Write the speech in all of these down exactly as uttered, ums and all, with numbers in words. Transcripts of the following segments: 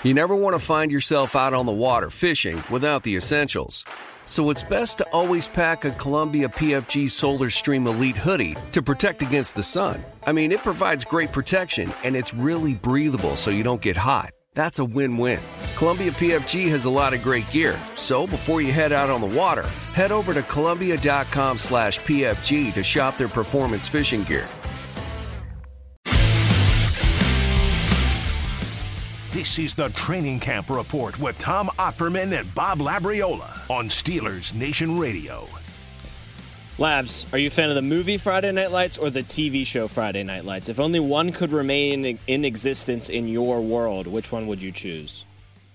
You never want to find yourself out on the water fishing without the essentials. So it's best to always pack a Columbia P F G Solar Stream Elite hoodie to protect against the sun. I mean, it provides great protection, and it's really breathable so you don't get hot. That's a win-win. Columbia P F G has a lot of great gear, so before you head out on the water, head over to Columbia.com slash PFG to shop their performance fishing gear. This is the Training Camp Report with Tom Opferman and Bob Labriola on Steelers Nation Radio. Labs, are you a fan of the movie Friday Night Lights or the T V show Friday Night Lights? If only one could remain in existence in your world, which one would you choose?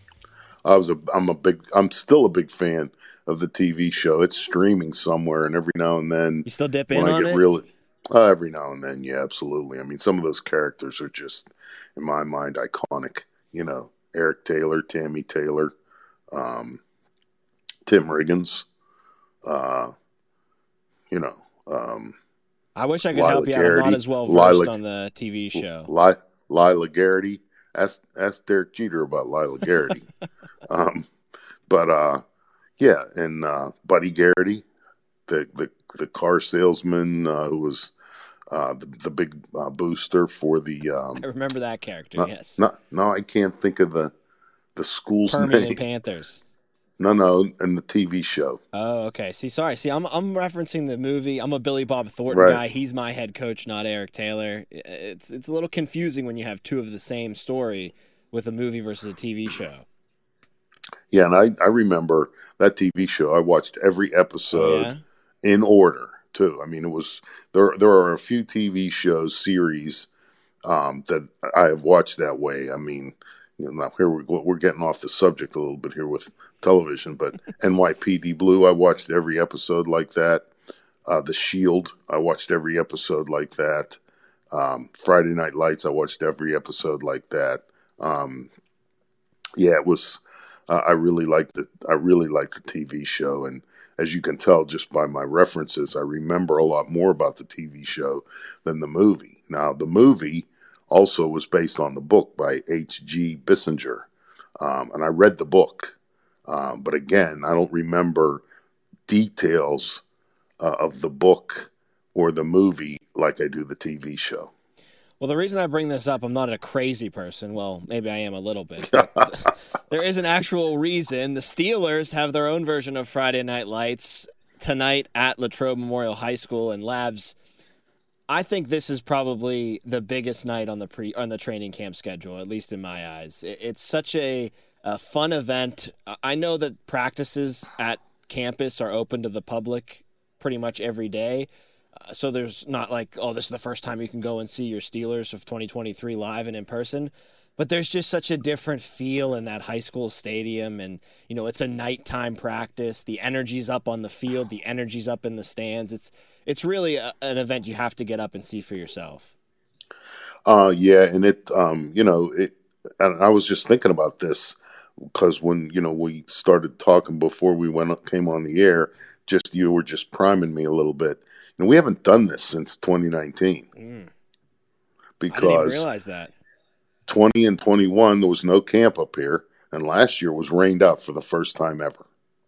I was a, I'm a big, I'm still a big fan of the T V show. It's streaming somewhere, and every now and then, you still dip in when I on get it? Really, uh, every now and then, yeah, absolutely. I mean, some of those characters are just, in my mind, iconic. You know, Eric Taylor, Tammy Taylor, um, Tim Riggins, uh, you know. Um, I wish I could Lila help you out. Garrity, I'm not as well versed Lila, on the T V show. Lila, Lila Garrity. Ask, ask Derek Jeter about Lila Garrity. um, but, uh, yeah, and uh, Buddy Garrity, the, the, the car salesman uh, who was Uh, the, the big uh, booster for the. Um, I remember that character. not, yes. No, no, I can't think of the the school's Permian name. Panthers. No, no, in the T V show. Oh, okay. See, sorry. See, I'm I'm referencing the movie. I'm a Billy Bob Thornton Right. guy. He's my head coach, not Eric Taylor. It's it's a little confusing when you have two of the same story with a movie versus a T V show. Yeah, and I, I remember that T V show. I watched every episode Oh, yeah? in order too. I mean, it was there. There are a few T V shows series um, that I have watched that way. I mean, you know, now here we're we're getting off the subject a little bit here with television, but N Y P D Blue, I watched every episode like that. Uh, The Shield, I watched every episode like that. Um, Friday Night Lights, I watched every episode like that. Um, yeah, it was. Uh, I really liked the. I really liked the T V show, and as you can tell just by my references, I remember a lot more about the T V show than the movie. Now, the movie also was based on the book by H G Bissinger, um, and I read the book. Um, but again, I don't remember details uh, of the book or the movie like I do the T V show. Well, the reason I bring this up, I'm not a crazy person. Well, maybe I am a little bit. But there is an actual reason. The Steelers have their own version of Friday Night Lights tonight at Latrobe Memorial High School and Labs. I think this is probably the biggest night on the pre on the training camp schedule, at least in my eyes. It, it's such a, a fun event. I know that practices at campus are open to the public pretty much every day. So there's not like, oh, this is the first time you can go and see your Steelers of twenty twenty-three live and in person. But there's just such a different feel in that high school stadium. And, you know, it's a nighttime practice. The energy's up on the field. The energy's up in the stands. It's it's really a, an event you have to get up and see for yourself. Uh, yeah, and it, um, you know, it. And I was just thinking about this because when, you know, we started talking before we went came on the air, just you were just priming me a little bit. And we haven't done this since twenty nineteen. Mm. Because I didn't even realize that. twenty and twenty-one, there was no camp up here. And last year was rained out for the first time ever.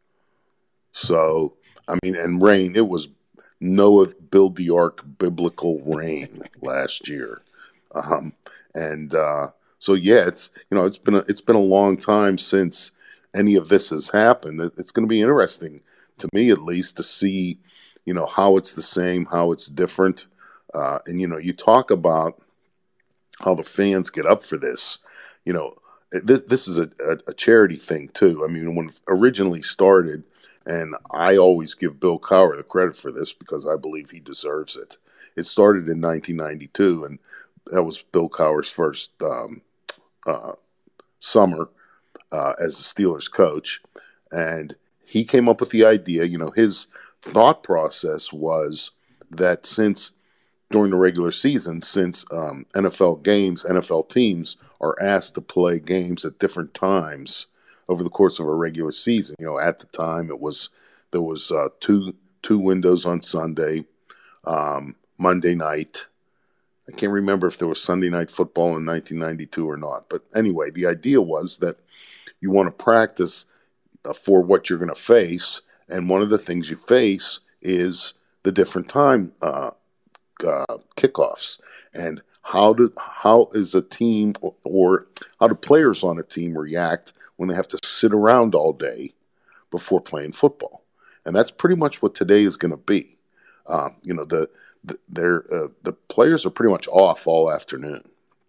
So, I mean, and rain, it was Noah build the ark biblical rain last year. Um, and uh, so, yeah, it's, you know, it's been, a, it's been a long time since any of this has happened. It, it's going to be interesting, to me at least, to see, you know, how it's the same, how it's different. Uh, and, you know, you talk about how the fans get up for this. You know, this, this is a, a, a charity thing, too. I mean, when it originally started, and I always give Bill Cowher the credit for this because I believe he deserves it. It started in nineteen ninety-two, and that was Bill Cowher's first um, uh, summer uh, as the Steelers coach. And he came up with the idea, you know, his thought process was that since during the regular season, since um, N F L games, N F L teams are asked to play games at different times over the course of a regular season. You know, at the time it was there was uh, two two windows on Sunday, um, Monday night, I can't remember if there was Sunday Night Football in nineteen ninety-two or not. But anyway, the idea was that you want to practice uh, for what you're going to face, and one of the things you face is the different time uh, uh, kickoffs, and how do how is a team or, or how do players on a team react when they have to sit around all day before playing football. And that's pretty much what today is going to be. Um, you know, the the, uh, the players are pretty much off all afternoon,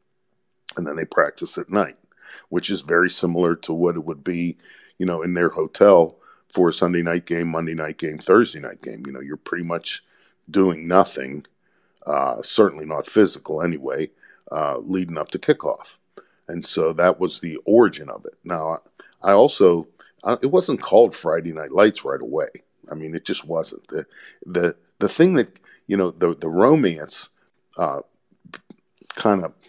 and then they practice at night, which is very similar to what it would be, you know, in their hotel for a Sunday night game, Monday night game, Thursday night game. You know, you're pretty much doing nothing, uh, certainly not physical anyway, uh, leading up to kickoff. And so that was the origin of it. Now, I also, uh, it wasn't called Friday Night Lights right away. I mean, it just wasn't. The the, the thing that, you know, the, the romance uh, kind of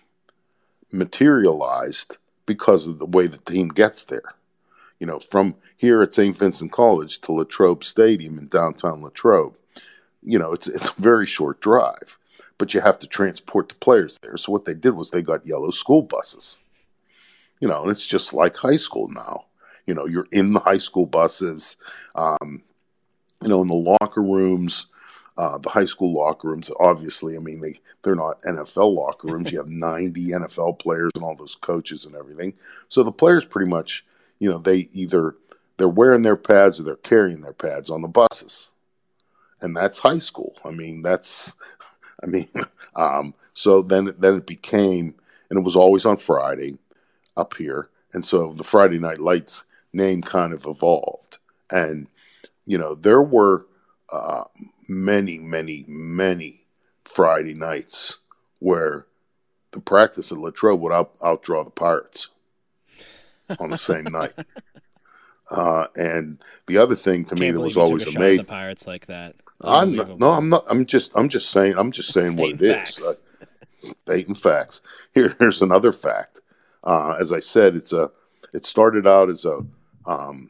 materialized because of the way the team gets there. You know, from here at Saint Vincent College to Latrobe Stadium in downtown Latrobe, you know, it's it's a very short drive, but you have to transport the players there. So what they did was they got yellow school buses. You know, and it's just like high school now. You know, you're in the high school buses, um, you know, in the locker rooms, uh, the high school locker rooms, obviously, I mean, they, they're not N F L locker rooms. You have ninety N F L players and all those coaches and everything. So the players pretty much, you know, they either they're wearing their pads or they're carrying their pads on the buses. And that's high school. I mean, that's, I mean, um, so then, then it became, and it was always on Friday up here. And so the Friday Night Lights name kind of evolved. And, you know, there were uh, many, many, many Friday nights where the practice at Latrobe would out, outdraw the Pirates on the same night. Uh, and the other thing to me that was always amazing. The Pirates like that. I'm not, no, I'm not. I'm just. I'm just saying. I'm just saying what it is. Uh, stating facts. Here, here's another fact. Uh, as I said, it's a. It started out as a, um,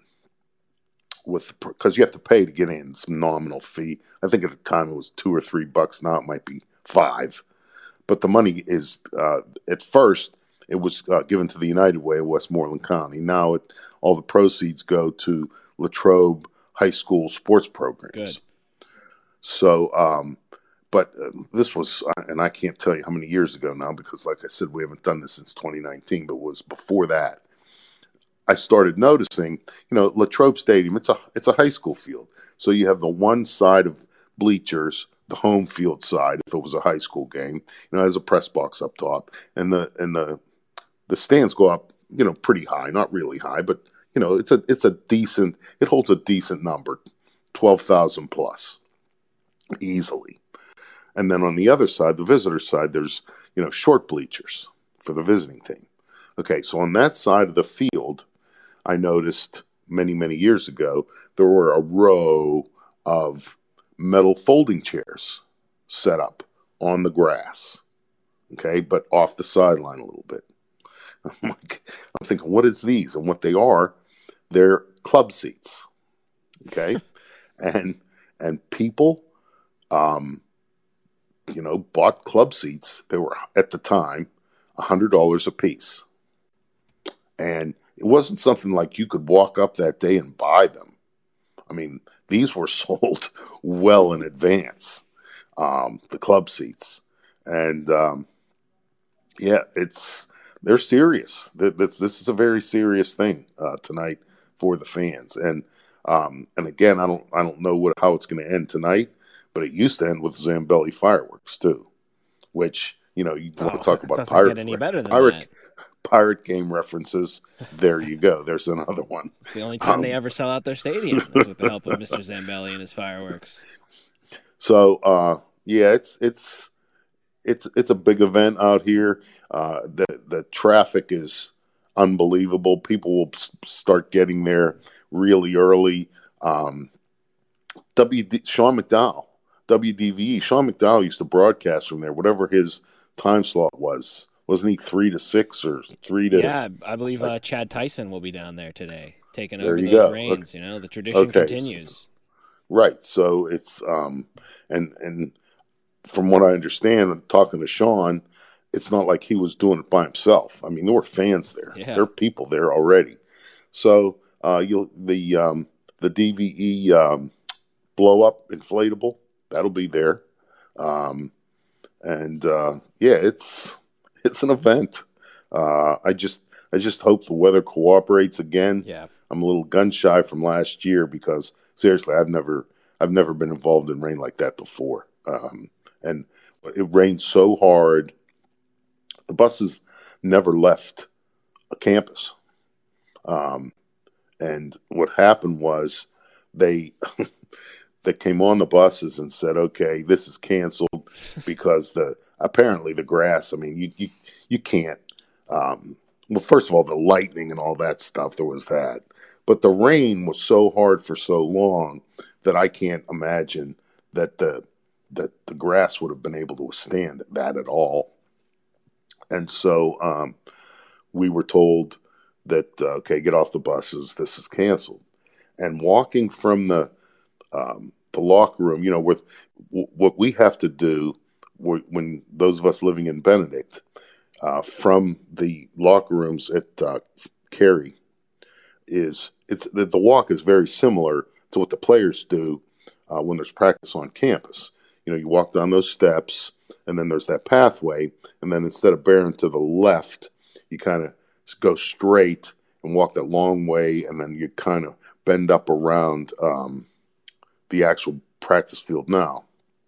with because you have to pay to get in. It's a nominal fee. I think at the time it was two or three bucks. Now it might be five, but the money is uh, at first it was uh, given to the United Way of Westmoreland County. Now it all the proceeds go to Latrobe High School sports programs. Good. So, um, but uh, this was, and I can't tell you how many years ago now, because like I said, we haven't done this since twenty nineteen, but it was before that. I started noticing, you know, Latrobe Stadium, it's a, it's a high school field. So you have the one side of bleachers, the home field side, if it was a high school game, you know, there's a press box up top, and the, and the, the stands go up, you know, pretty high, not really high, but you know, it's a, it's a decent, it holds a decent number, twelve thousand plus. Easily. And then on the other side, the visitor side, there's, you know, short bleachers for the visiting team. Okay, so on that side of the field, I noticed many, many years ago, there were a row of metal folding chairs set up on the grass, okay, but off the sideline a little bit. I'm like, I'm thinking, what is these? And what they are, they're club seats, okay? and and people Um, you know, bought club seats. They were, at the time, one hundred dollars a piece. And it wasn't something like you could walk up that day and buy them. I mean, these were sold well in advance, um, the club seats. And, um, yeah, it's, they're serious. This, this is a very serious thing uh, tonight for the fans. And, um, and again, I don't, I don't know what, how it's going to end tonight. But it used to end with Zambelli fireworks too, which, you know, you oh, want to talk about doesn't pirate, get any better than pirate, that. pirate game references. There you go. There's another one. It's the only time um, they ever sell out their stadium is with the help of Mister Zambelli and his fireworks. So, uh, yeah, it's it's it's it's a big event out here. Uh, the the traffic is unbelievable. People will start getting there really early. Um, W D Sean McDowell. W D V E. Sean McDowell used to broadcast from there, whatever his time slot was. Wasn't he three to six or three to? Yeah, I believe uh, Chad Tyson will be down there today, taking there over you those go. reins. Okay. You know, the tradition okay. continues. Right. So it's um and and from what I understand, talking to Sean, it's not like he was doing it by himself. I mean, there were fans there. Yeah. There are people there already. So uh, you'll the um, the D V E um, blow up inflatable, that'll be there, um, and uh, yeah, it's it's an event. Uh, I just I just hope the weather cooperates again. Yeah, I'm a little gun shy from last year because seriously, I've never I've never been involved in rain like that before, um, and it rained so hard. The buses never left a campus. Um, and what happened was they they came on the buses and said, okay, this is canceled because the apparently the grass, I mean, you you, you can't, um, well, first of all, the lightning and all that stuff, there was that. But the rain was so hard for so long that I can't imagine that the that the grass would have been able to withstand that at all. And so um, we were told that, uh, okay, get off the buses, this is canceled. And walking from the um, the locker room, you know, with w- what we have to do when those of us living in Benedict, uh, from the locker rooms at uh, Cary, is it's the, the walk is very similar to what the players do uh, when there's practice on campus. You know, you walk down those steps, and then there's that pathway, and then instead of bearing to the left, you kind of go straight and walk that long way, and then you kind of bend up around um, the actual practice field now.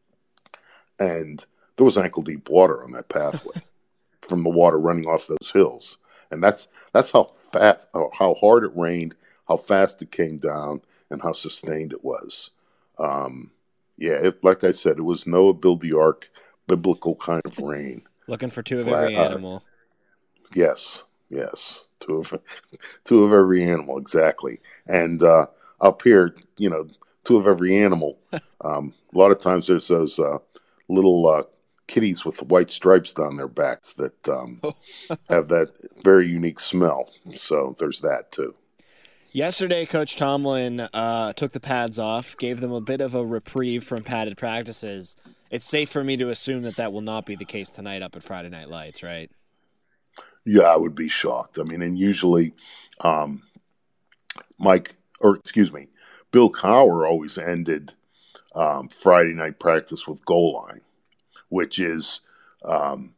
And there was ankle-deep water on that pathway from the water running off those hills. And that's that's how fast, how hard it rained, how fast it came down, and how sustained it was. Um, yeah, it, like I said, it was Noah build the ark, biblical kind of rain. Looking for two of every uh, animal. Yes, yes, two of two of every animal, exactly. And uh, up here, you know, two of every animal. Um, a lot of times there's those uh, little uh, kitties with the white stripes down their backs that um, have that very unique smell. So there's that too. Yesterday, Coach Tomlin uh, took the pads off, gave them a bit of a reprieve from padded practices. It's safe for me to assume that that will not be the case tonight up at Friday Night Lights, right? Yeah, I would be shocked. I mean, and usually um, Mike, or excuse me, Bill Cowher always ended um, Friday night practice with goal line, which is um,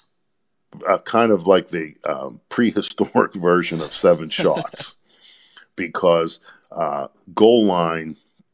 a kind of like the um, prehistoric version of seven shots. Because uh, goal line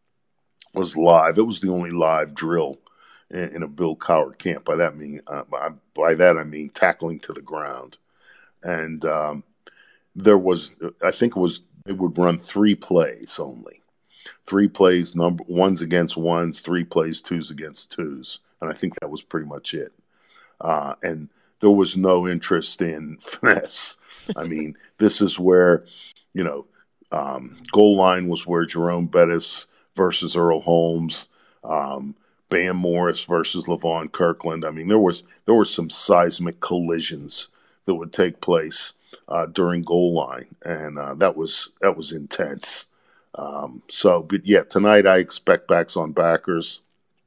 was live. It was the only live drill in, in a Bill Cowher camp. By that mean, uh, by, by that I mean tackling to the ground. And um, there was, I think it was, it would run three plays only. Three plays, number ones against ones, three plays, twos against twos. And I think that was pretty much it. Uh, and there was no interest in finesse. I mean, this is where, you know, Um, goal line was where Jerome Bettis versus Earl Holmes, um, Bam Morris versus Levon Kirkland. I mean, there was there were some seismic collisions that would take place uh, during goal line, and uh, that was that was intense. Um, so, but yeah, tonight I expect backs on backers.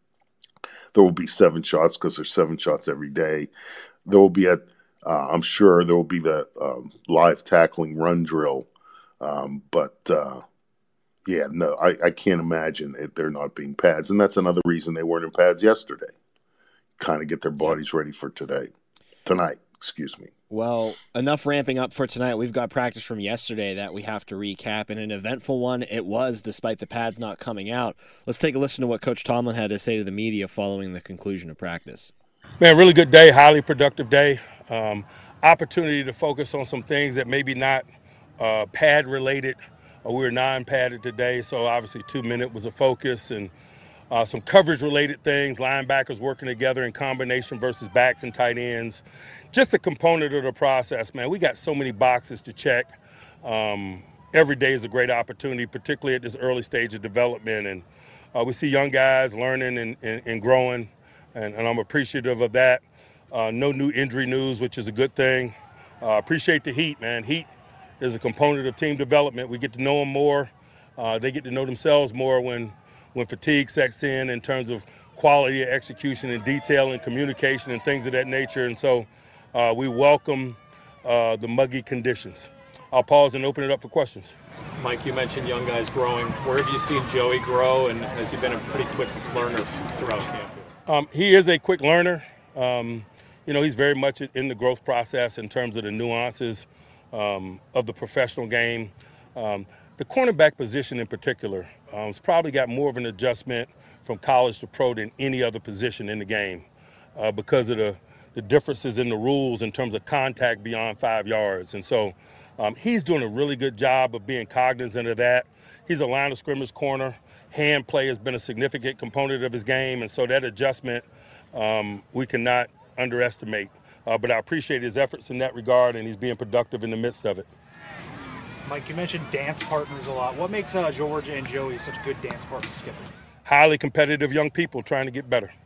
There will be seven shots because there's seven shots every day. There will be a, uh, I'm sure there will be the um, live tackling run drill. Um, but, uh, yeah, no, I, I can't imagine it, there not being pads. And that's another reason they weren't in pads yesterday. Kind of get their bodies ready for today. Tonight, excuse me. Well, enough ramping up for tonight. We've got practice from yesterday that we have to recap. And an eventful one it was, despite the pads not coming out. Let's take a listen to what Coach Tomlin had to say to the media following the conclusion of practice. Man, really good day, highly productive day. Um, opportunity to focus on some things that maybe not Uh, pad related. Uh, we were non-padded today, so obviously two minute was a focus, and uh, some coverage related things, linebackers working together in combination versus backs and tight ends. Just a component of the process, man. We got so many boxes to check. Um, every day is a great opportunity, particularly at this early stage of development, and uh, we see young guys learning and, and, and growing, and, and I'm appreciative of that. Uh, no new injury news, which is a good thing. Uh, appreciate the heat, man. Heat is a component of team development. We get to know them more. Uh, they get to know themselves more when when fatigue sets in in terms of quality of execution and detail and communication and things of that nature. And so uh, we welcome uh, the muggy conditions. I'll pause and open it up for questions. Mike, you mentioned young guys growing. Where have you seen Joey grow, and has he been a pretty quick learner throughout camp? Um, he is a quick learner. Um, you know, he's very much in the growth process in terms of the nuances um, of the professional game. Um, the cornerback position in particular um, has probably got more of an adjustment from college to pro than any other position in the game uh, because of the, the differences in the rules in terms of contact beyond five yards. And so um, he's doing a really good job of being cognizant of that. He's a line of scrimmage corner. Hand play has been a significant component of his game, and so that adjustment um, we cannot underestimate. Uh, but I appreciate his efforts in that regard, and he's being productive in the midst of it. Mike, you mentioned dance partners a lot. What makes uh, Georgia and Joey such good dance partners together? Highly competitive young people trying to get better.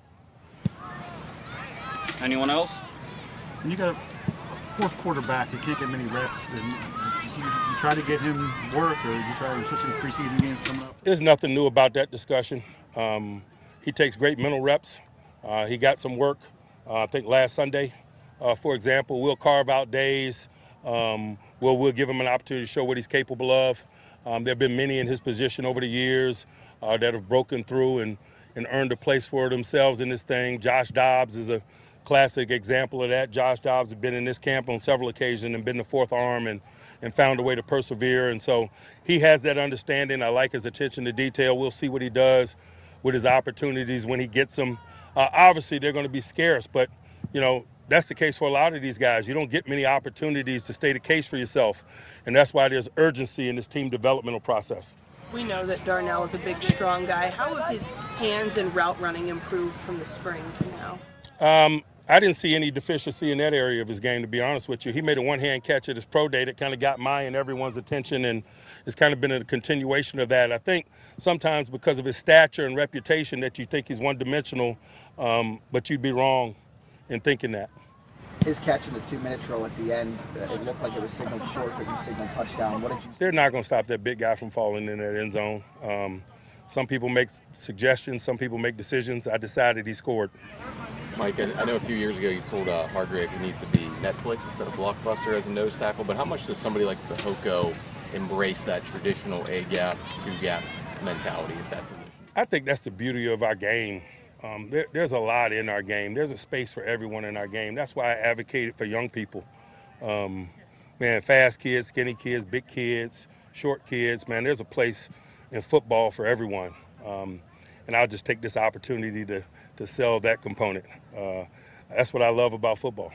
Anyone else? When you got a fourth quarterback, you can't get many reps, and you, you try to get him work, or you try, especially the preseason games coming up? There's nothing new about that discussion. Um, he takes great mental reps. Uh, he got some work, uh, I think last Sunday, uh, for example. We'll carve out days um, where we'll give him an opportunity to show what he's capable of. Um, there have been many in his position over the years uh, that have broken through and, and earned a place for themselves in this thing. Josh Dobbs is a classic example of that. Josh Dobbs has been in this camp on several occasions and been the fourth arm and, and found a way to persevere. And so he has that understanding. I like his attention to detail. We'll see what he does with his opportunities when he gets them. Uh, obviously, they're going to be scarce, but, you know, that's the case for a lot of these guys. You don't get many opportunities to state a case for yourself, and that's why there's urgency in this team developmental process. We know that Darnell is a big, strong guy. How have his hands and route running improved from the spring to now? Um, I didn't see any deficiency in that area of his game, to be honest with you. He made a one-hand catch at his pro day that kind of got my and everyone's attention, and it's kind of been a continuation of that. I think sometimes because of his stature and reputation that you think he's one-dimensional, um, but you'd be wrong in thinking that. His catch in the two-minute drill at the end, uh, it looked like it was signaled short, but you signaled touchdown. What did you say? They're not going to stop that big guy from falling in that end zone. Um, some people make suggestions. Some people make decisions. I decided he scored. Mike, I know a few years ago you told uh, Hargrave he needs to be Netflix instead of Blockbuster as a nose tackle, but how much does somebody like Fehoko embrace that traditional A-gap, two-gap mentality at that position? I think that's the beauty of our game. Um, there, there's a lot in our game. There's a space for everyone in our game. That's why I advocated for young people. Um, man, fast kids, skinny kids, big kids, short kids, man, there's a place in football for everyone. Um, and I'll just take this opportunity to, to sell that component. Uh, that's what I love about football.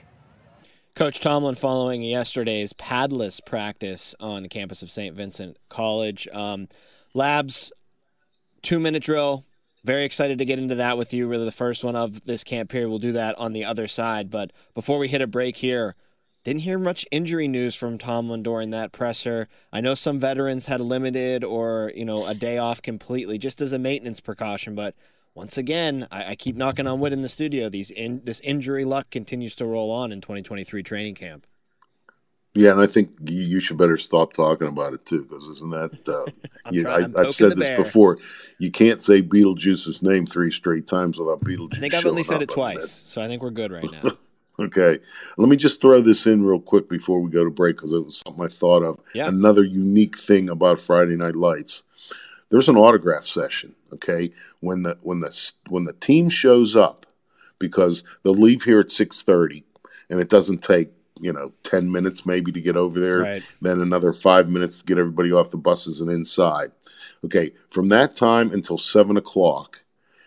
Coach Tomlin following yesterday's padless practice on the campus of Saint Vincent College. Um, labs, two-minute drill. Very excited to get into that with you. Really the first one of this camp period. We'll do that on the other side. But before we hit a break here, didn't hear much injury news from Tomlin during that presser. I know some veterans had limited or, you know, a day off completely just as a maintenance precaution. But once again, I, I keep knocking on wood in the studio. These in, this injury luck continues to roll on in twenty twenty-three training camp. Yeah, and I think you, you should better stop talking about it too, because isn't that? Uh, you, trying, I, I've said this bear. before. You can't say Beetlejuice's name three straight times without Beetlejuice. I think I've only said it up, twice, so I think we're good right now. Okay, let me just throw this in real quick before we go to break, because it was something I thought of. Yeah. Another unique thing about Friday Night Lights. There's an autograph session. Okay, when the when the when the team shows up, because they'll leave here at six thirty, and it doesn't take, you know, ten minutes maybe to get over there, right. Then another five minutes to get everybody off the buses and inside. Okay, from that time until seven o'clock,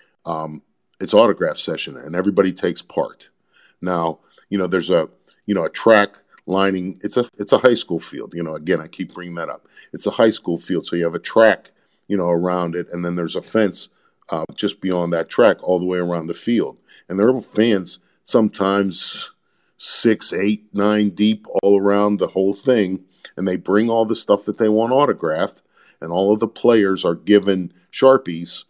um, it's autograph session, and everybody takes part. Now, you know, there's a, you know, a track lining. It's a it's a high school field. You know, again, I keep bringing that up. It's a high school field, so you have a track, you know, around it, and then there's a fence uh, just beyond that track all the way around the field. And there are fans sometimes six, eight, nine deep all around the whole thing, and they bring all the stuff that they want autographed, and all of the players are given Sharpies,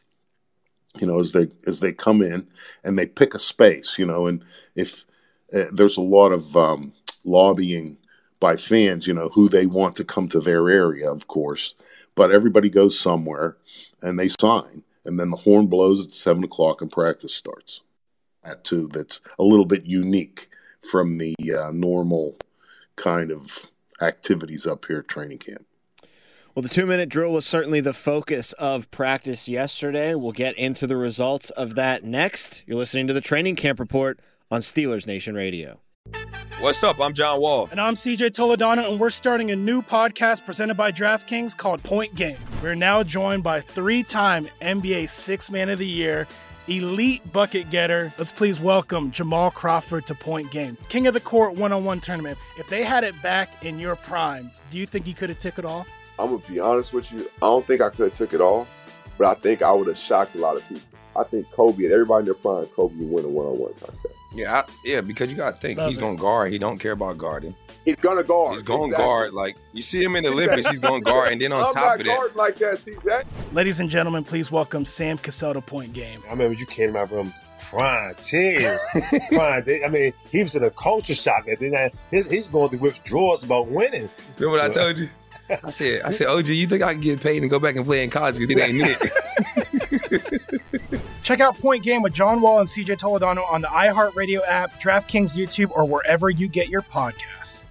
you know, as they as they come in, and they pick a space, you know, and if uh, there's a lot of um, lobbying by fans, you know, who they want to come to their area, of course, but everybody goes somewhere and they sign. and then the horn blows at seven o'clock and practice starts at two. That's a little bit unique from the uh, normal kind of activities up here at training camp. Well, the two-minute drill was certainly the focus of practice yesterday. We'll get into the results of that next. You're listening to the Training Camp Report on Steelers Nation Radio. What's up? I'm John Wall. And I'm C J Toledano, and we're starting a new podcast presented by DraftKings called Point Game. We're now joined by three-time N B A Sixth Man of the Year, elite bucket getter. Let's please welcome Jamal Crawford to Point Game. King of the Court one-on-one tournament. If they had it back in your prime, do you think you could have took it all? I'm going to be honest with you. I don't think I could have took it all, but I think I would have shocked a lot of people. I think Kobe and everybody in their prime, Kobe would win a one-on-one contest. Yeah, I, yeah, because you got to think, Love he's going to guard. He don't care about guarding. He's going to guard. He's going to exactly. guard. Like, you see him in the Olympics, he's going to guard. And then on I'm top not of that. guarding like that, C J. Ladies and gentlemen, please welcome Sam Cassell to Point Game. I remember you came to my room crying, tears, crying. I mean, he was in a culture shock. And then his, he's going through withdrawals about winning. Remember what I told you? I said, I said, O G, you think I can get paid and go back and play in college because it ain't it? Check out Point Game with John Wall and C J Toledano on the iHeartRadio app, DraftKings YouTube, or wherever you get your podcasts.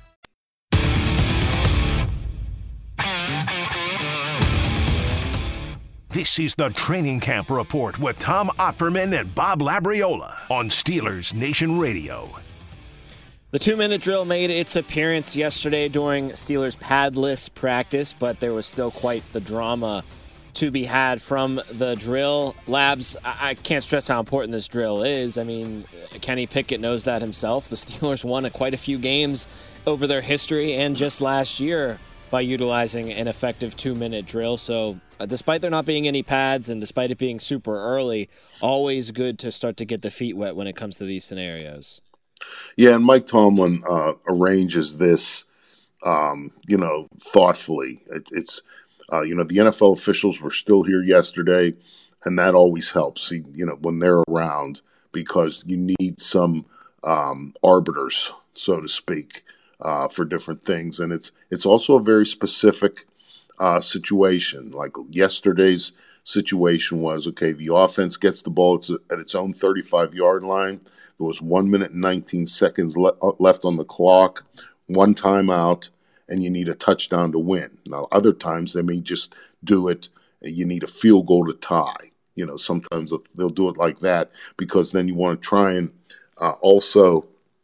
This is the Training Camp Report with Tom Opferman and Bob Labriola on Steelers Nation Radio. The two-minute drill made its appearance yesterday during Steelers padless practice, but there was still quite the drama to be had from the drill. Labs, I can't stress how important this drill is. I mean, Kenny Pickett knows that himself. The Steelers won a quite a few games over their history and just last year by utilizing an effective two-minute drill. So uh, despite there not being any pads and despite it being super early, always good to start to get the feet wet when it comes to these scenarios. Yeah, and Mike Tomlin uh, arranges this, um, you know, thoughtfully. It, it's, uh, you know, the N F L officials were still here yesterday, and that always helps, you know, when they're around, because you need some um, arbiters, so to speak, uh, for different things. And it's it's also a very specific uh, situation. Like yesterday's situation was, okay, the offense gets the ball at its own thirty-five-yard line. There was one minute and nineteen seconds le- left on the clock, one timeout, and you need a touchdown to win. Now, other times they may just do it, you need a field goal to tie. You know, sometimes they'll do it like that because then you want to try and uh, also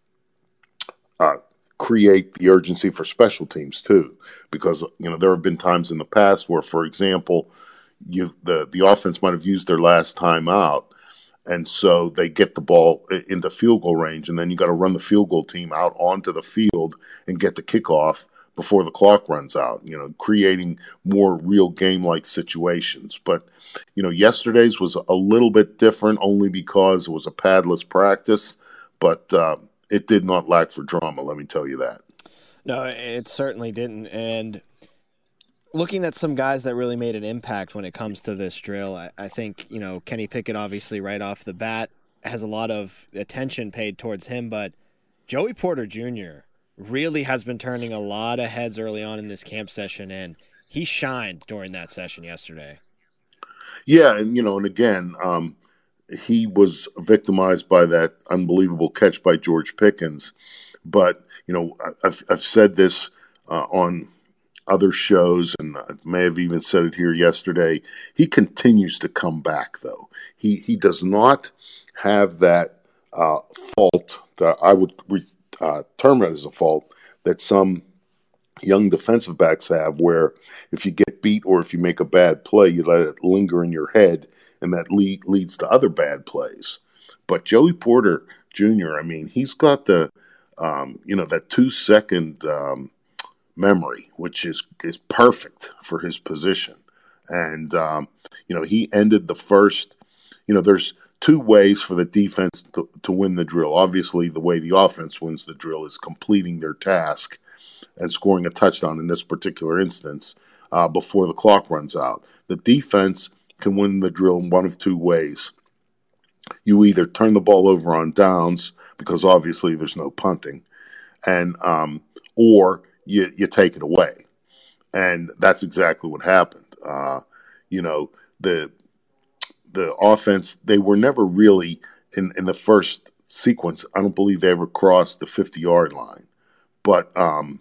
uh, create the urgency for special teams too. Because, you know, there have been times in the past where, for example, you the, the offense might have used their last timeout, and so they get the ball into field goal range, and then you got to run the field goal team out onto the field and get the kickoff before the clock runs out, you know, creating more real game-like situations. But, you know, yesterday's was a little bit different only because it was a padless practice, but uh, it did not lack for drama, let me tell you that. No, it certainly didn't. And looking at some guys that really made an impact when it comes to this drill, I, I think, you know, Kenny Pickett obviously right off the bat has a lot of attention paid towards him, but Joey Porter Junior really has been turning a lot of heads early on in this camp session, and he shined during that session yesterday. Yeah, and, you know, and again, um, he was victimized by that unbelievable catch by George Pickens. But, you know, I've, I've said this uh, on other shows, and I may have even said it here yesterday. He continues to come back, though. He he does not have that uh, fault that I would re- uh, term it as a fault that some young defensive backs have, where if you get beat or if you make a bad play, you let it linger in your head, and that lead, leads to other bad plays. But Joey Porter Junior, I mean, he's got the, um, you know, that two-second um, memory, which is, is perfect for his position. And, um, you know, he ended the first, you know, there's two ways for the defense to, to win the drill. Obviously, the way the offense wins the drill is completing their task and scoring a touchdown in this particular instance uh, before the clock runs out. The defense can win the drill in one of two ways. You either turn the ball over on downs, because obviously there's no punting, and um, or you, you take it away. And that's exactly what happened. Uh, you know, the the offense, they were never really in, in the first sequence. I don't believe they ever crossed the fifty-yard line. But, um,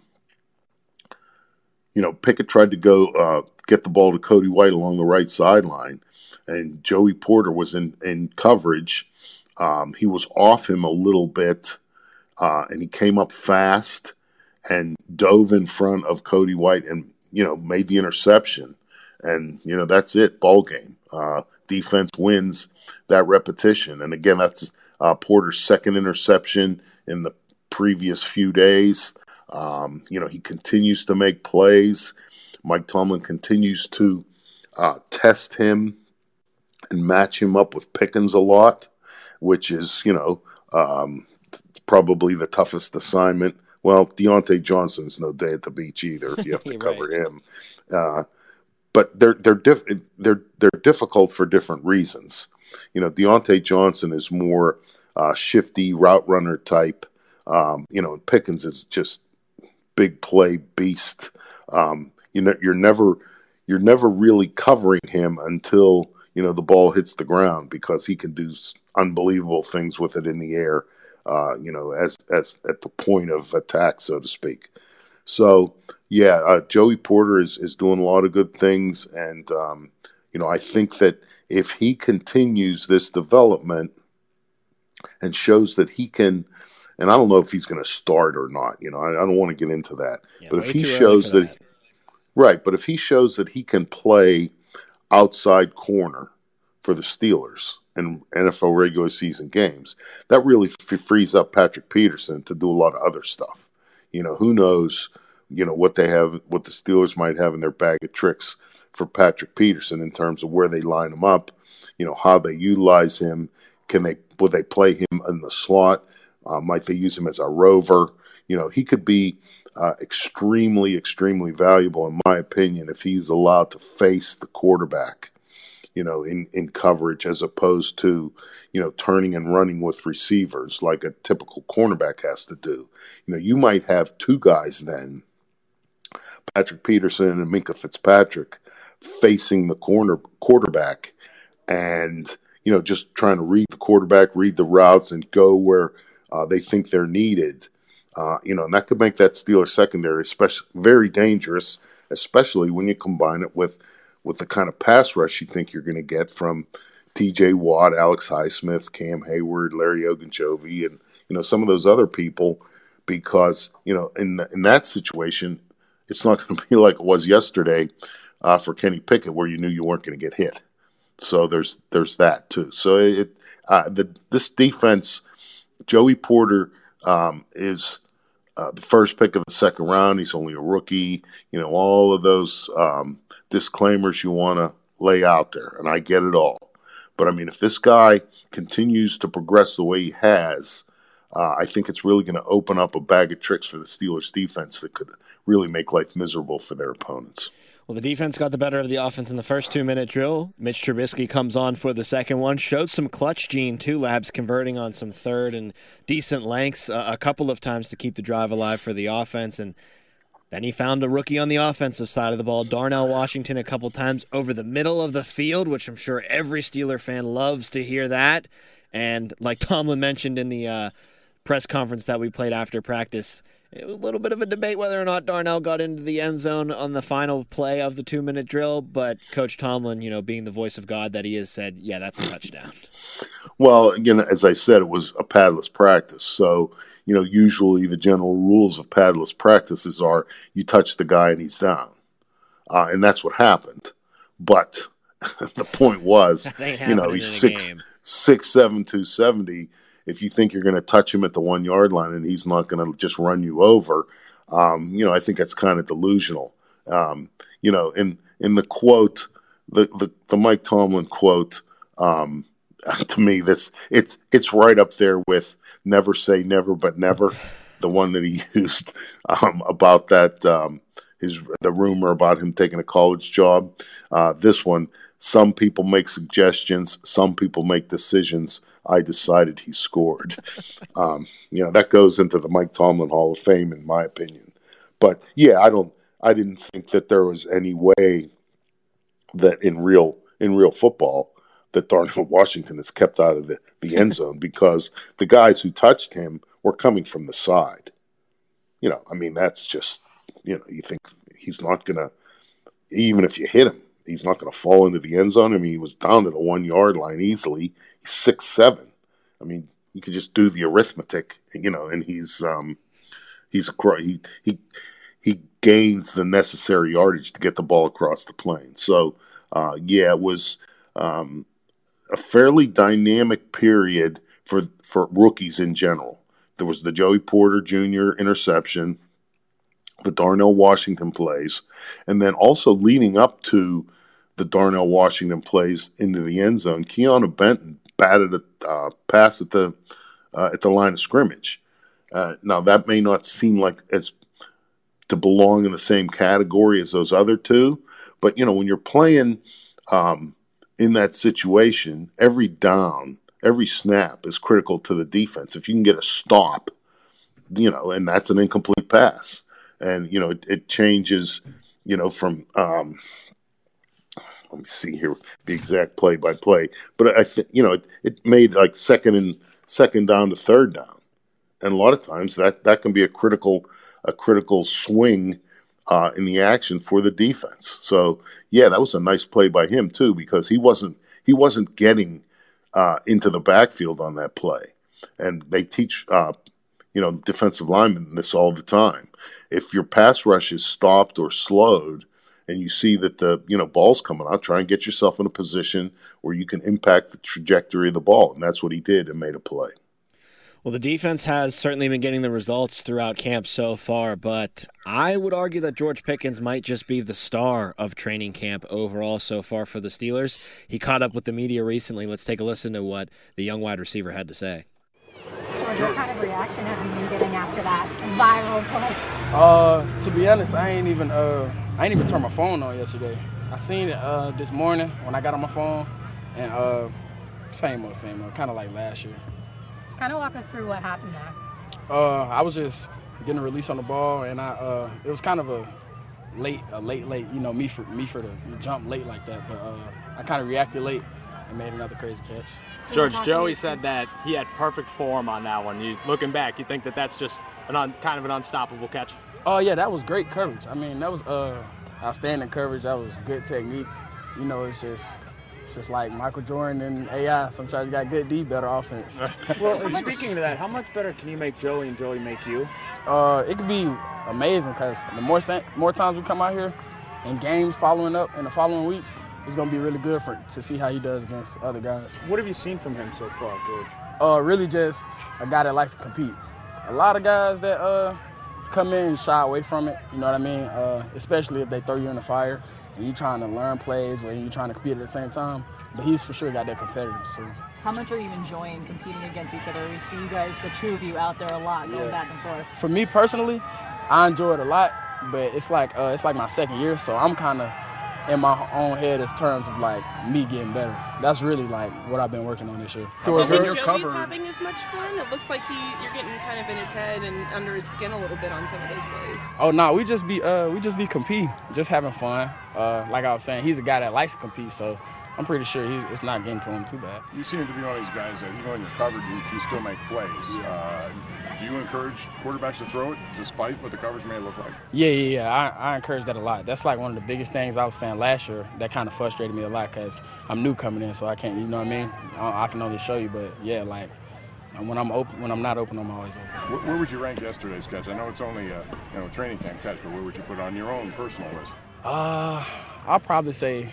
you know, Pickett tried to go uh, get the ball to Cody White along the right sideline, and Joey Porter was in, in coverage. Um, he was off him a little bit, uh, and he came up fast and dove in front of Cody White and, you know, made the interception. And, you know, that's it, ball game. Uh, defense wins that repetition. And, again, that's uh, Porter's second interception in the previous few days. Um, you know, he continues to make plays. Mike Tomlin continues to uh, test him and match him up with Pickens a lot, which is, you know, um, probably the toughest assignment. Well, Deontay Johnson's no day at the beach either if you have to cover right. him. Uh, but they're they're diff- they're they're difficult for different reasons. You know, Deontay Johnson is more uh, shifty route runner type. Um, you know, Pickens is just big play beast. Um, you know, you're never you're never really covering him until, you know, the ball hits the ground, because he can do unbelievable things with it in the air. Uh, you know, as as at the point of attack, so to speak. So yeah, uh, Joey Porter is is doing a lot of good things, and um, you know, I think that if he continues this development and shows that he can. And I don't know if he's going to start or not. You know, I, I don't want to get into that. Yeah, but if he shows that, that, right? But if he shows that he can play outside corner for the Steelers in N F L regular season games, that really f- frees up Patrick Peterson to do a lot of other stuff. You know, who knows? You know what they have, what the Steelers might have in their bag of tricks for Patrick Peterson in terms of where they line him up. You know, how they utilize him. Can they? Will they play him in the slot? Uh, might they use him as a rover? You know, he could be uh, extremely, extremely valuable, in my opinion, if he's allowed to face the quarterback, you know, in, in coverage, as opposed to, you know, turning and running with receivers like a typical cornerback has to do. You know, you might have two guys then, Patrick Peterson and Minkah Fitzpatrick, facing the corner quarterback and, you know, just trying to read the quarterback, read the routes, and go where Uh, they think they're needed, uh, you know, and that could make that Steelers secondary especially very dangerous, especially when you combine it with with the kind of pass rush you think you're going to get from T J Watt, Alex Highsmith, Cam Hayward, Larry Ogunjobi, and, you know, some of those other people, because, you know, in in that situation, it's not going to be like it was yesterday uh, for Kenny Pickett, where you knew you weren't going to get hit. So there's there's that too. So it uh, the this defense. Joey Porter um, is uh, the first pick of the second round. He's only a rookie. You know, all of those um, disclaimers you want to lay out there, and I get it all. But, I mean, if this guy continues to progress the way he has, uh, I think it's really going to open up a bag of tricks for the Steelers' defense that could really make life miserable for their opponents. Well, the defense got the better of the offense in the first two-minute drill. Mitch Trubisky comes on for the second one. Showed some clutch gene, too, Labs, converting on some third and decent lengths uh, a couple of times to keep the drive alive for the offense. And then he found a rookie on the offensive side of the ball, Darnell Washington, a couple times over the middle of the field, which I'm sure every Steeler fan loves to hear that. And like Tomlin mentioned in the uh, press conference that we played after practice, it was a little bit of a debate whether or not Darnell got into the end zone on the final play of the two-minute drill, but Coach Tomlin, you know, being the voice of God that he is, said, yeah, that's a touchdown. Well, again, as I said, it was a padless practice. So, you know, usually the general rules of padless practices are you touch the guy and he's down. Uh, and that's what happened. But the point was, you know, he's six, six, seven, two seventy. If you think you're going to touch him at the one-yard line and he's not going to just run you over, um, you know, I think that's kind of delusional. Um, you know, in in the quote, the the, the Mike Tomlin quote, um, to me, this it's it's right up there with "never say never, but never," the one that he used um, about that um, his the rumor about him taking a college job. Uh, this one, some people make suggestions, some people make decisions. I decided he scored. Um, you know, that goes into the Mike Tomlin Hall of Fame, in my opinion. But yeah, I don't. I didn't think that there was any way that in real in real football that Darnell Washington is kept out of the, the end zone because the guys who touched him were coming from the side. You know, I mean, that's just, you know, you think he's not going to, even if you hit him, he's not going to fall into the end zone. I mean, he was down to the one-yard line easily. He's six seven. I mean, you could just do the arithmetic, you know, and he's um, he's a, he he he gains the necessary yardage to get the ball across the plane. So, uh, yeah, it was um, a fairly dynamic period for for rookies in general. There was the Joey Porter Junior interception, the Darnell Washington plays, and then also leading up to the Darnell Washington plays into the end zone, Keanu Benton batted a uh, pass at the uh, at the line of scrimmage. Uh, now that may not seem like as to belong in the same category as those other two, but you know when you're playing um, in that situation, every down, every snap is critical to the defense. If you can get a stop, you know, and that's an incomplete pass, and you know it, it changes, you know, from. Um, Let me see here the exact play by play, but I think you know it, it made like second and second down to third down, and a lot of times that, that can be a critical a critical swing uh, in the action for the defense. So yeah, that was a nice play by him too because he wasn't he wasn't getting uh, into the backfield on that play, and they teach uh, you know defensive linemen this all the time. If your pass rush is stopped or slowed, and you see that the you know ball's coming out, try and get yourself in a position where you can impact the trajectory of the ball, and that's what he did and made a play. Well, the defense has certainly been getting the results throughout camp so far, but I would argue that George Pickens might just be the star of training camp overall so far for the Steelers. He caught up with the media recently. Let's take a listen to what the young wide receiver had to say. George, what kind of reaction have you been getting after that viral play? Uh, to be honest, I ain't even uh, I ain't even turned my phone on yesterday. I seen it uh this morning when I got on my phone, and uh, same old, same old, kind of like last year. Kind of walk us through what happened there. Uh, I was just getting a release on the ball, and I uh, it was kind of a late, a late, late, you know, me for me for the jump late like that, but uh, I kind of reacted late and made another crazy catch. George, Joey said that he had perfect form on that one. You looking back, you think that that's just an un, kind of an unstoppable catch? Oh, uh, yeah, that was great coverage. I mean, that was uh, outstanding coverage. That was good technique. You know, it's just it's just like Michael Jordan and A I. Sometimes you got good D, better offense. Well, and speaking of that, how much better can you make Joey and Joey make you? Uh, it could be amazing because the more st- more times we come out here in games following up in the following weeks, it's going to be really good for to see how he does against other guys. What have you seen from him so far, George? Uh, really just a guy that likes to compete. A lot of guys that uh, come in and shy away from it, you know what I mean? Uh, especially if they throw you in the fire and you're trying to learn plays when you're trying to compete at the same time. But he's for sure got that competitive. So. How much are you enjoying competing against each other? We see you guys, the two of you, out there a lot, going yeah. back and forth. For me personally, I enjoy it a lot, but it's like uh, it's like my second year, so I'm kind of in my own head in terms of like me getting better. That's really like what I've been working on this year. George, when Joey's covered. having as much fun, it looks like he you're getting kind of in his head and under his skin a little bit on some of those plays. Oh no, we just be uh we just be competing, just having fun. Uh, like I was saying, he's a guy that likes to compete, so I'm pretty sure he's, it's not getting to him too bad. You seem to be one of these guys that even when you're covered, you can still make plays. Uh, do you encourage quarterbacks to throw it despite what the coverage may look like? Yeah, yeah, yeah. I, I encourage that a lot. That's like one of the biggest things I was saying last year that kind of frustrated me a lot because I'm new coming in, so I can't, you know what I mean? I, I can only show you, but yeah, like when I'm open, when I'm not open, I'm always open. Where, where would you rank yesterday's catch? I know it's only a you know training camp catch, but where would you put it on your own personal list? Uh, I'll probably say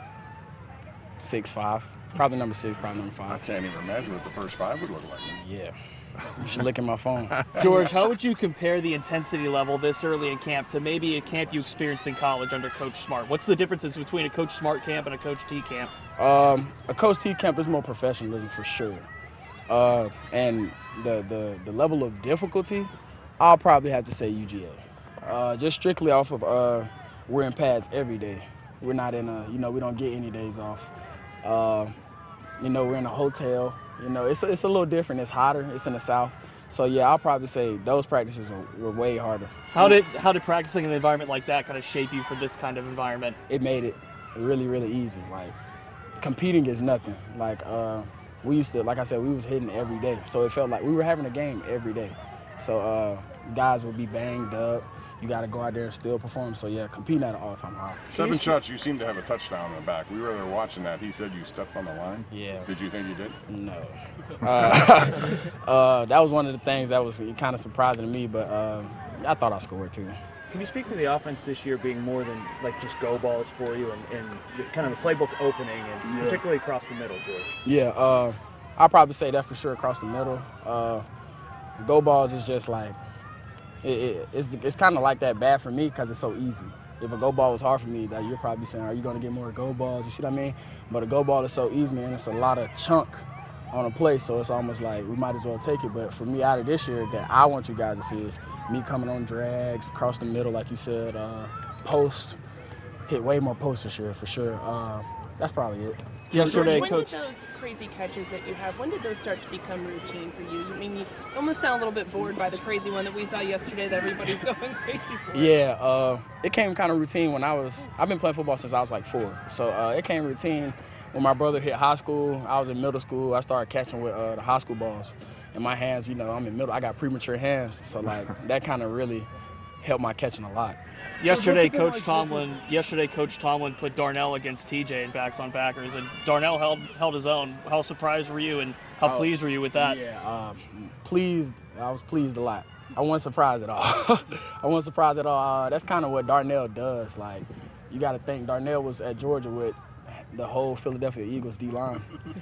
six five. Probably number six, probably number five. I can't even imagine what the first five would look like. Yeah. You should look at my phone. George, how would you compare the intensity level this early in camp to maybe a camp you experienced in college under Coach Smart? What's the differences between a Coach Smart camp and a Coach T camp? Um, a Coach T camp is more professionalism for sure. Uh, and the, the, the level of difficulty, I'll probably have to say U G A. Uh, just strictly off of uh, we're in pads every day. We're not in a, you know, we don't get any days off. Uh, you know, we're in a hotel. You know, it's, it's a little different. It's hotter. It's in the South. So, yeah, I'll probably say those practices were, were way harder. How did how did practicing in an environment like that kind of shape you for this kind of environment? It made it really, really easy. Like, competing is nothing. Like uh, we used to, like I said, we was hitting every day, so it felt like we were having a game every day. So uh, guys would be banged up. You got to go out there and still perform. So yeah, competing at an all-time high. Seven shots. You seem to have a touchdown in the back. We were there watching that. He said you stepped on the line. Yeah. Did you think you did? No. Uh, uh, that was one of the things that was kind of surprising to me, but um, I thought I scored too. Can you speak to the offense this year being more than like just go balls for you and, and kind of the playbook opening and yeah. particularly across the middle, George? Yeah, uh, I'll probably say that for sure across the middle. Uh, go balls is just like, it, it, it's it's kind of like that bad for me because it's so easy. If a go ball was hard for me, that you're probably saying, are you going to get more go balls? You see what I mean? But a go ball is so easy, and it's a lot of chunk on a play, so it's almost like we might as well take it. But for me out of this year, that I want you guys to see is me coming on drags, across the middle, like you said, uh, post, hit way more posts this year for sure. Uh, that's probably it. Yesterday, George, when Coach. did those crazy catches that you have, when did those start to become routine for you? I mean, you almost sound a little bit bored by the crazy one that we saw yesterday that everybody's going crazy for. Yeah, uh, it came kind of routine when I was, I've been playing football since I was like four. So uh, it came routine when my brother hit high school. I was in middle school. I started catching with uh, the high school balls. And my hands, you know, I'm in middle, I got premature hands. So like that kind of really helped my catching a lot. Yesterday, Coach Tomlin. Yesterday, Coach Tomlin put Darnell against T J in backs on backers, and Darnell held held his own. How surprised were you, and how oh, pleased were you with that? Yeah, um, pleased. I was pleased a lot. I wasn't surprised at all. I wasn't surprised at all. Uh, that's kind of what Darnell does. Like, you got to think Darnell was at Georgia with the whole Philadelphia Eagles D line.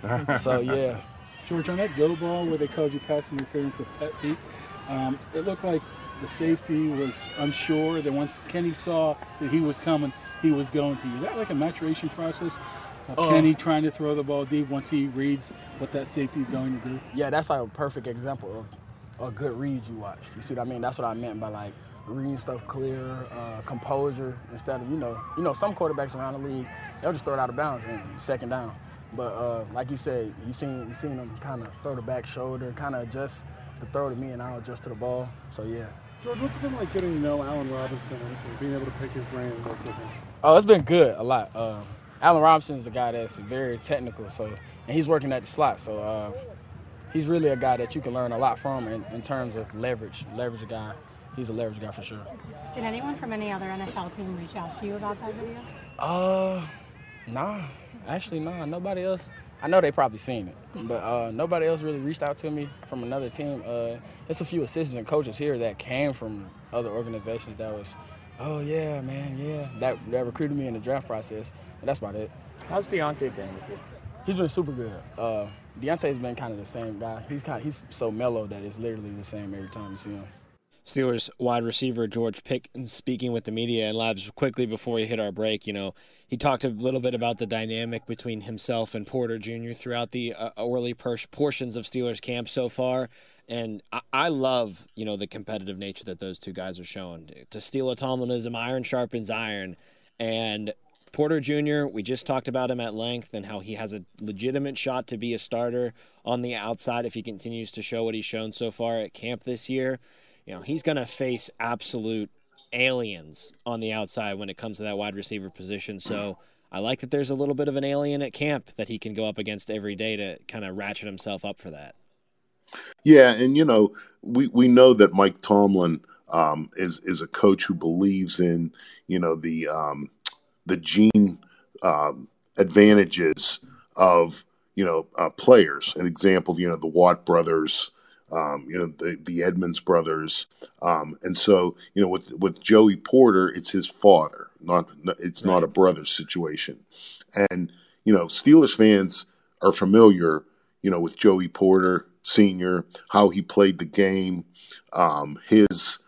So yeah. George, on that go ball where they called you pass interference with Pet Pete, um, it looked like the safety was unsure. Then once Kenny saw that he was coming, he was going to you. Is that like a maturation process of uh, Kenny trying to throw the ball deep once he reads what that safety is going to do? Yeah, that's like a perfect example of a good read you watched. You see what I mean? That's what I meant by like reading stuff clear, uh, composure, instead of, you know, you know, some quarterbacks around the league, they'll just throw it out of bounds and second down. But uh, like you said, you seen you seen them kind of throw the back shoulder, kind of adjust the throw to me, and I'll adjust to the ball. So yeah. George, what's it been like getting to know Allen Robinson and being able to pick his brain and work with him? Oh, it's been good, a lot. Uh, Allen Robinson is a guy that's very technical, so and he's working at the slot, so uh, he's really a guy that you can learn a lot from in, in terms of leverage. Leverage guy, he's a leverage guy for sure. Did anyone from any other N F L team reach out to you about that video? Uh, nah, actually, nah, nobody else. I know they probably seen it, but uh, nobody else really reached out to me from another team. Uh, it's a few assistant coaches here that came from other organizations that was, oh, yeah, man, yeah, that, that recruited me in the draft process, but that's about it. How's Deontay been with you? He's been super good. Uh, Deontay's been kind of the same guy. He's kind of, he's so mellow that it's literally the same every time you see him. Steelers wide receiver George Pickens speaking with the media and Labs quickly before we hit our break. You know, he talked a little bit about the dynamic between himself and Porter Junior throughout the uh, early per- portions of Steelers camp so far. And I-, I love, you know, the competitive nature that those two guys are showing. To steal a Tomlinism, iron sharpens iron. And Porter Junior, we just talked about him at length and how he has a legitimate shot to be a starter on the outside if he continues to show what he's shown so far at camp this year. You know, he's going to face absolute aliens on the outside when it comes to that wide receiver position. So I like that there's a little bit of an alien at camp that he can go up against every day to kind of ratchet himself up for that. Yeah, and, you know, we, we know that Mike Tomlin um, is is a coach who believes in, you know, the, um, the gene um, advantages of, you know, uh, players. An example, you know, the Watt brothers, Um, you know, the, the Edmonds brothers. Um, and so, you know, with with Joey Porter, it's his father, not it's right. not a brother situation. And, you know, Steelers fans are familiar, you know, with Joey Porter Senior, how he played the game, um, his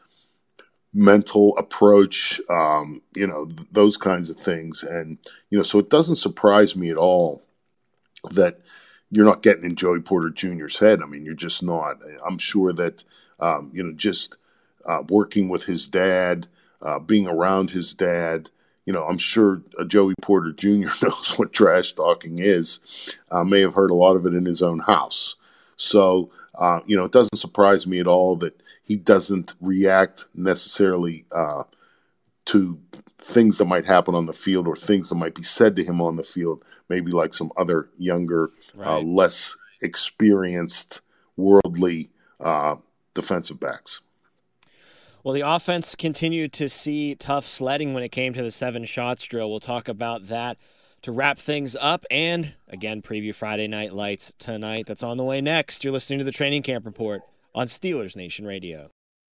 mental approach, um, you know, th- those kinds of things. And, you know, so it doesn't surprise me at all that you're not getting in Joey Porter Junior's head. I mean, you're just not. I'm sure that, um, you know, just uh, working with his dad, uh, being around his dad, you know, I'm sure uh, Joey Porter Junior knows what trash talking is, uh, may have heard a lot of it in his own house. So, uh, you know, it doesn't surprise me at all that he doesn't react necessarily uh, to things that might happen on the field or things that might be said to him on the field, maybe like some other younger, uh, Right. less experienced, worldly uh, defensive backs. Well, the offense continued to see tough sledding when it came to the seven shots drill. We'll talk about that to wrap things up and, again, preview Friday Night Lights tonight. That's on the way next. You're listening to the Training Camp Report on Steelers Nation Radio.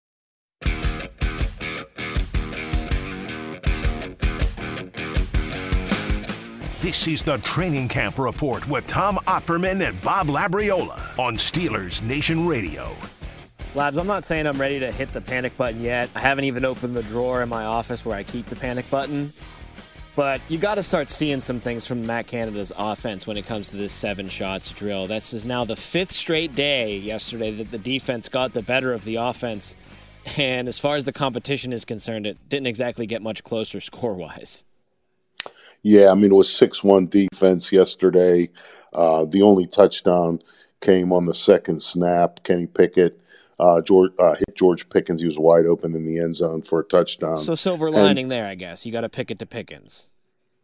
This is the Training Camp Report with Tom Opferman and Bob Labriola on Steelers Nation Radio. Labs, I'm not saying I'm ready to hit the panic button yet. I haven't even opened the drawer in my office where I keep the panic button. But you got to start seeing some things from Matt Canada's offense when it comes to this seven shots drill. This is now the fifth straight day yesterday that the defense got the better of the offense. And as far as the competition is concerned, it didn't exactly get much closer score-wise. Yeah, I mean, it was six one defense yesterday. Uh, the only touchdown came on the second snap. Kenny Pickett uh, George, uh, hit George Pickens. He was wide open in the end zone for a touchdown. So silver And- lining there, I guess. You got to pick it to Pickens.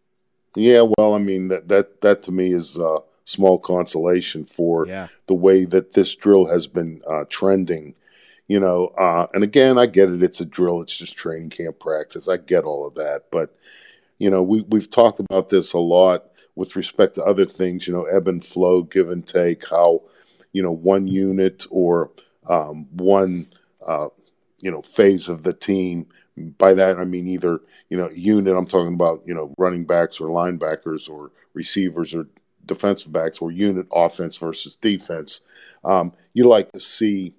Yeah, well, I mean, that that, that to me is uh, small consolation for Yeah. the way that this drill has been uh, trending. You know, uh, and again, I get it. It's a drill. It's just training camp practice. I get all of that. But, you know, we, we've talked about this a lot with respect to other things, you know, ebb and flow, give and take, how, you know, one unit or um, one, uh, you know, phase of the team. By that, I mean either, you know, unit, I'm talking about, you know, running backs or linebackers or receivers or defensive backs, or unit offense versus defense. Um, you like to see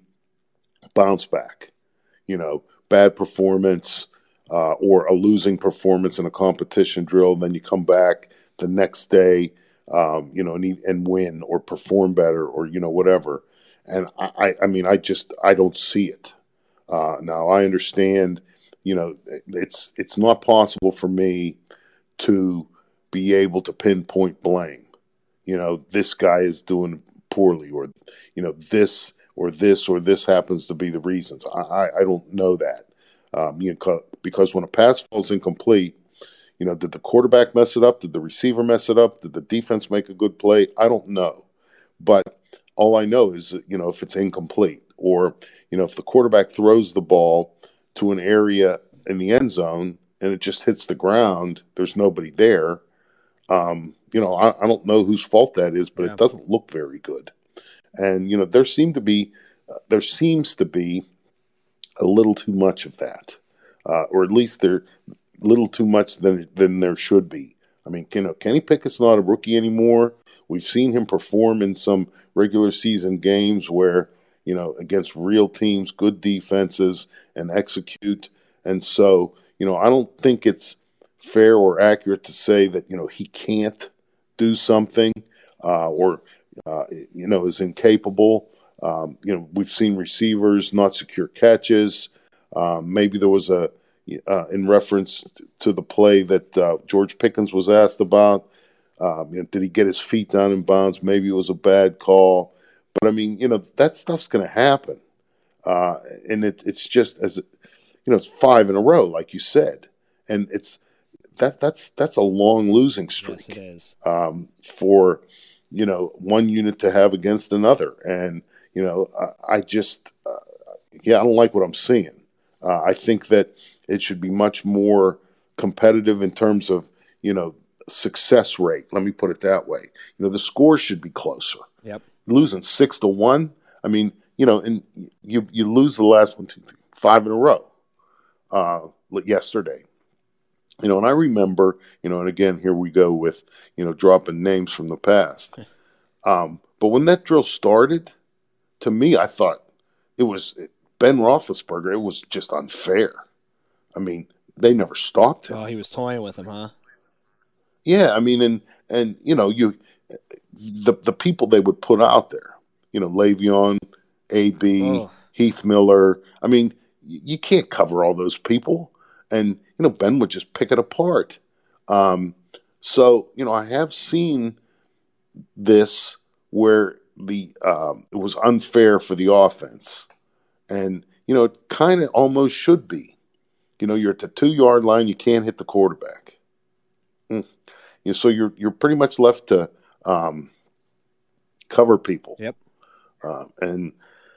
bounce back, you know, bad performance uh, or a losing performance in a competition drill. Then you come back the next day, um, you know, and, and win or perform better or, you know, whatever. And I, I, I mean, I just, I don't see it. Uh, now I understand, you know, it's, it's not possible for me to be able to pinpoint blame. You know, this guy is doing poorly, or, you know, this or this or this happens to be the reasons. I, I, I don't know that. Um, you know, because when a pass falls incomplete, you know, did the quarterback mess it up? Did the receiver mess it up? Did the defense make a good play? I don't know. But all I know is, you know, if it's incomplete, or, you know, if the quarterback throws the ball to an area in the end zone and it just hits the ground, there's nobody there. Um, you know, I, I don't know whose fault that is, but Yeah. it doesn't look very good. And, you know, there seem to be, uh, there seems to be a little too much of that, uh, or at least there a little too much than than there should be. I mean, you know, Kenny Pickett's not a rookie anymore. We've seen him perform in some regular season games where, you know, against real teams, good defenses, and execute. And so, you know, I don't think it's fair or accurate to say that, you know, he can't do something uh, or, uh, you know, is incapable. Um, you know, we've seen receivers not secure catches. Um, maybe there was a, uh, in reference to the play that uh, George Pickens was asked about, um, you know, did he get his feet down in bounds? Maybe it was a bad call. But, I mean, you know, that stuff's going to happen. Uh, and it, it's just as, you know, it's five in a row, like you said. And it's that that's that's a long losing streak. Yes, it is. Um, for, you know, one unit to have against another. And, you know, I, I just, uh, yeah, I don't like what I'm seeing. Uh, I think that it should be much more competitive in terms of, you know, success rate. Let me put it that way. You know, the score should be closer. Yep. Losing six to one. I mean, you know, and you you lose the last one, two, three, five in a row. Uh, yesterday, you know, and I remember, you know, and again, here we go with, you know, dropping names from the past. Um, but when that drill started, to me, I thought it was Ben Roethlisberger. It was just unfair. I mean, they never stopped him. Oh, he was toying with him, huh? Yeah, I mean, and and you know, you the the people they would put out there, you know, Le'Veon, A B, Oh. Heath Miller. I mean, you, you can't cover all those people, and you know, Ben would just pick it apart. Um, so you know, I have seen this where the um, it was unfair for the offense, and you know, it kind of almost should be. You know, you're at the two-yard line. You can't hit the quarterback. Mm. You know, so you're you're pretty much left to um, cover people. Yep. Uh, and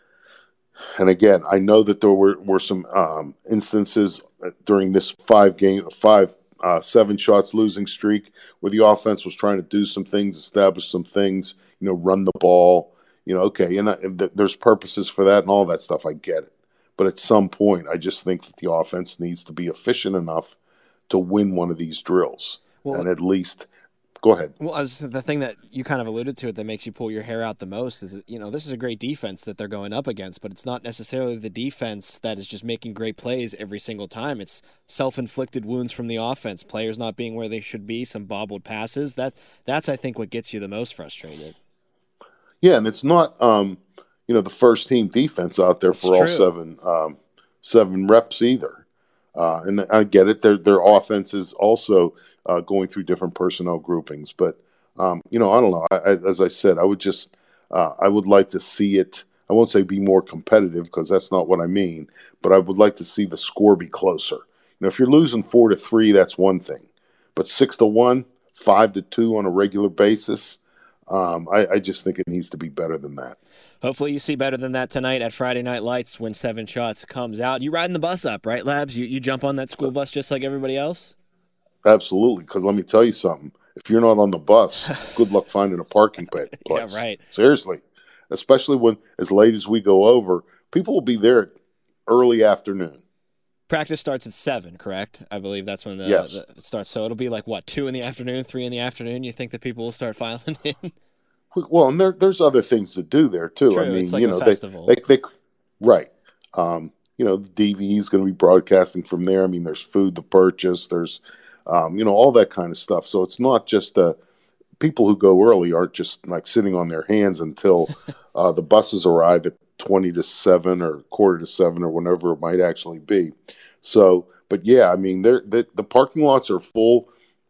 and again, I know that there were were some um, instances during this five game five uh, seven shots losing streak where the offense was trying to do some things, establish some things. You know, run the ball. You know, okay, and I, th- there's purposes for that and all that stuff. I get it. But at some point, I just think that the offense needs to be efficient enough to win one of these drills. Well, and at least, go ahead. Well, as the thing that you kind of alluded to it that makes you pull your hair out the most is, that, you know, this is a great defense that they're going up against, but it's not necessarily the defense that is just making great plays every single time. It's self-inflicted wounds from the offense, players not being where they should be, some bobbled passes. That That's, I think, what gets you the most frustrated. Yeah, and it's not um, – you know, the first team defense out there for all seven um, seven reps either. Uh, and I get it. Their their offense is also uh, going through different personnel groupings. But, um, you know, I don't know. I, I, as I said, I would just uh, I would like to see it. I won't say be more competitive because that's not what I mean. But I would like to see the score be closer. You know, if you're losing four to three, that's one thing. But six to one, five to two on a regular basis, um, I, I just think it needs to be better than that. Hopefully you see better than that tonight at Friday Night Lights when Seven Shots comes out. You riding the bus up, right, Labs? You you jump on that school bus just like everybody else? Absolutely, because let me tell you something. If you're not on the bus, good luck finding a parking place. Yeah, right. Seriously. Especially when, as late as we go over, people will be there early afternoon. Practice starts at seven, correct? I believe that's when the, yes. the it starts. So it'll be like, what, two in the afternoon, three in the afternoon? You think that people will start filing in? Well, and there, there's other things to do there too. True, I mean, it's like you a know, festival. They, they, they, right. Um, you know, the D V E is going to be broadcasting from there. I mean, there's food to purchase. There's, um, you know, all that kind of stuff. So it's not just uh, people who go early aren't just like sitting on their hands until uh, the buses arrive at twenty to seven or quarter to seven or whenever it might actually be. So, but yeah, I mean, they're, they're, the parking lots are full.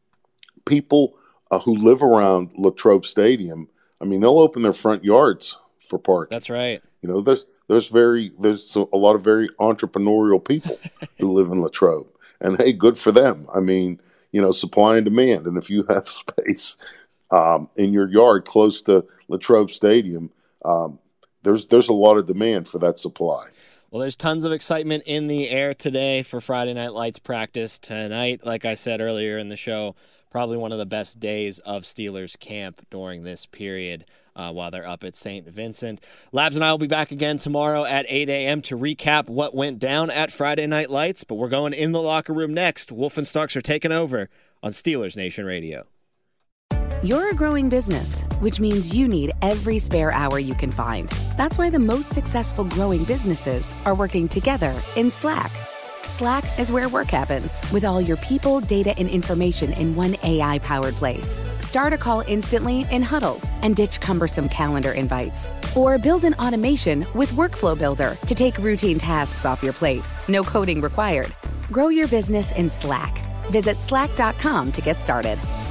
People uh, who live around Latrobe Stadium, I mean, they'll open their front yards for parking. That's right. You know, there's there's very there's a lot of very entrepreneurial people who live in Latrobe, and hey, good for them. I mean, you know, supply and demand, and if you have space um, in your yard close to Latrobe Stadium, um, there's there's a lot of demand for that supply. Well, there's tons of excitement in the air today for Friday Night Lights practice tonight. Like I said earlier in the show, probably one of the best days of Steelers camp during this period uh, while they're up at Saint Vincent. Labs and I will be back again tomorrow at eight a.m. to recap what went down at Friday Night Lights, but we're going in the locker room next. Wolf and Starks are taking over on Steelers Nation Radio. You're a growing business, which means you need every spare hour you can find. That's why the most successful growing businesses are working together in Slack. Slack is where work happens, with all your people, data, and information in one A I-powered place. Start a call instantly in huddles and ditch cumbersome calendar invites. Or build an automation with Workflow Builder to take routine tasks off your plate. No coding required. Grow your business in Slack. Visit slack dot com to get started.